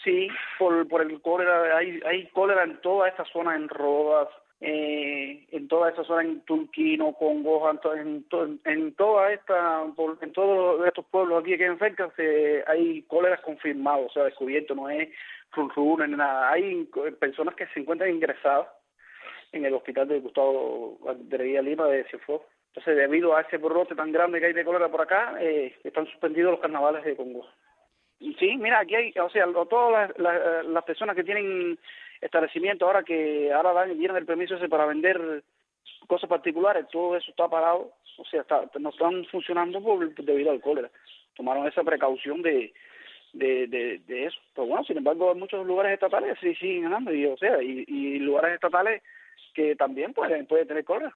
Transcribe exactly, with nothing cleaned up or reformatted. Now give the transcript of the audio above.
sí, por, por el cólera, hay, hay cólera en toda esta zona, en Rodas, eh, en toda esta zona, en Turquino, Congo, en, to- en, to- en toda esta, por- en todos estos pueblos aquí que hay cerca, se, hay cóleras confirmados, o sea, descubierto, no es run ni nada. Hay co- personas que se encuentran ingresadas en el hospital de Gustavo de Lima de Cienfuegos. Entonces, debido a ese brote tan grande que hay de cólera por acá, eh, están suspendidos los carnavales de Congo. Y sí, mira, aquí hay, o sea, lo- todas las, las, las personas que tienen establecimientos ahora que ahora dan, vienen el permiso ese para vender cosas particulares, todo eso está parado, o sea, está, no están funcionando por, debido al cólera. Tomaron esa precaución de, de, de, de eso. Pero bueno, sin embargo, en muchos lugares estatales sí siguen ganando, y o sea, y, y lugares estatales que también pueden, pueden tener cólera.